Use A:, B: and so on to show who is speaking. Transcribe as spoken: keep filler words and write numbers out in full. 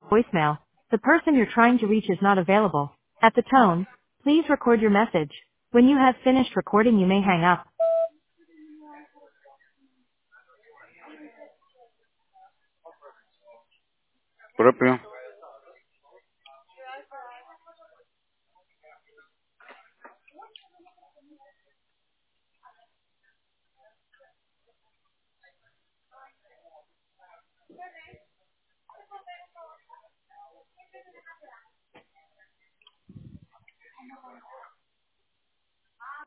A: voicemail. The person you're trying to reach is not available. At the tone, please record your message. When you have finished recording, you may hang up.
B: Propio.